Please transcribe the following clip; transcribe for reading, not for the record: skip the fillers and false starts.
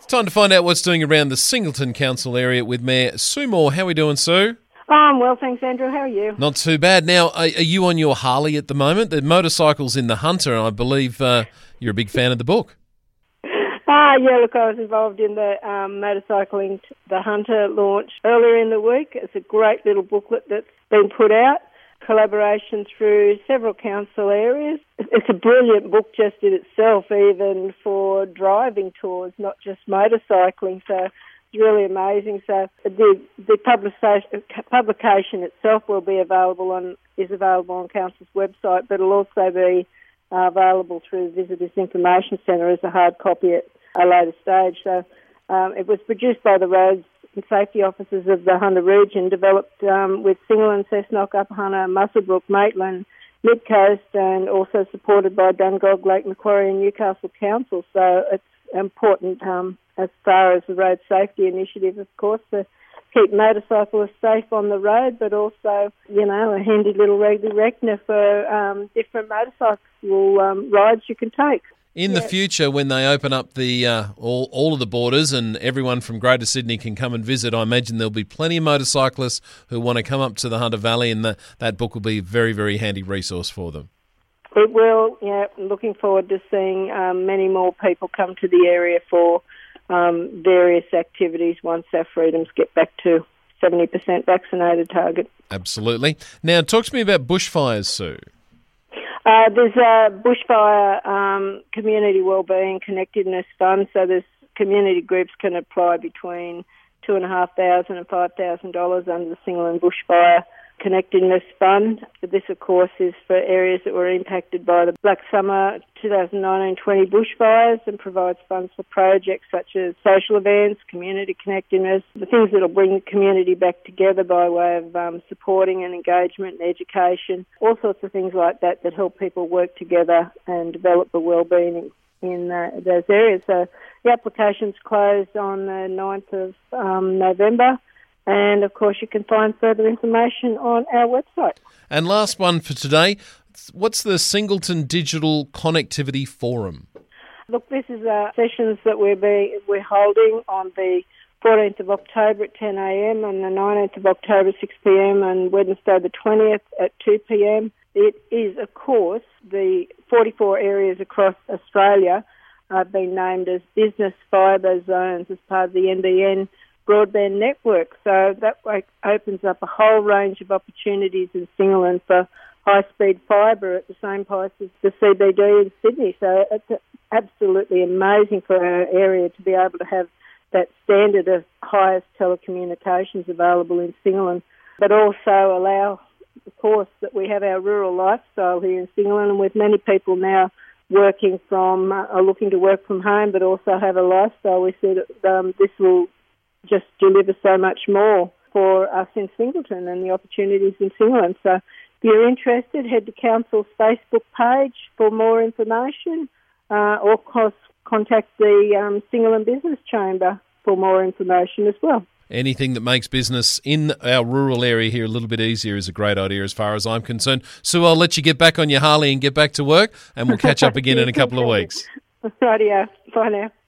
Time to find out what's doing around the Singleton Council area with Mayor Sue Moore. How are we doing, Sue? Well, thanks, Andrew. How are you? Not too bad. Now, are you on your Harley at the moment? The motorcycle's in the Hunter, and I believe you're a big fan of the book. Yeah, look, I was involved in the motorcycling, the Hunter launch earlier in the week. It's a great little booklet that's been put out, collaboration through several council areas. It's a brilliant book just in itself, even for driving tours, not just motorcycling, so it's really amazing. So the publication itself will be available on Council's website, but it'll also be available through the Visitors Information Centre as a hard copy at a later stage. So it was produced by the Roads and Safety Officers of the Hunter region, developed with Singleton, Cessnock, Upper Hunter, Muswellbrook, Maitland, Mid Coast, and also supported by Dungog, Lake Macquarie and Newcastle Council. So it's important as far as the road safety initiative, of course, to keep motorcyclists safe on the road, but also, a handy little redirector for different motorcycle rides you can take. In the future, when they open up the all of the borders and everyone from Greater Sydney can come and visit, I imagine there'll be plenty of motorcyclists who want to come up to the Hunter Valley, and that book will be a very, very handy resource for them. It will, looking forward to seeing many more people come to the area for various activities once our freedoms get back to 70% vaccinated target. Absolutely. Now, talk to me about bushfires, Sue. There's a bushfire community wellbeing connectedness fund, so there's community groups can apply between $2,500 and $5,000 under the Singleton Bushfire Connectedness Fund. This, of course, is for areas that were impacted by the Black Summer 2019-20 bushfires and provides funds for projects such as social events, community connectedness, the things that will bring the community back together by way of supporting and engagement and education, all sorts of things like that help people work together and develop the wellbeing in those areas. So the application's closed on the 9th of November. And, of course, you can find further information on our website. And last one for today, what's the Singleton Digital Connectivity Forum? Look, this is sessions that we're holding on the 14th of October at 10 a.m. and the 19th of October at 6 p.m. and Wednesday the 20th at 2 p.m. It is, of course, the 44 areas across Australia have been named as business fibre zones as part of the NBN broadband network. So that opens up a whole range of opportunities in Singleton for high-speed fibre at the same price as the CBD in Sydney. So it's absolutely amazing for our area to be able to have that standard of highest telecommunications available in Singleton, but also allow, of course, that we have our rural lifestyle here in Singleton, and with many people now working from, looking to work from home, but also have a lifestyle. We see that this will just deliver so much more for us in Singleton and the opportunities in Singleton. So if you're interested, head to Council's Facebook page for more information, or of course contact the Singleton Business Chamber for more information as well. Anything that makes business in our rural area here a little bit easier is a great idea as far as I'm concerned. Sue, I'll let you get back on your Harley and get back to work, and we'll catch up again in a couple of weeks. Rightio. Bye now.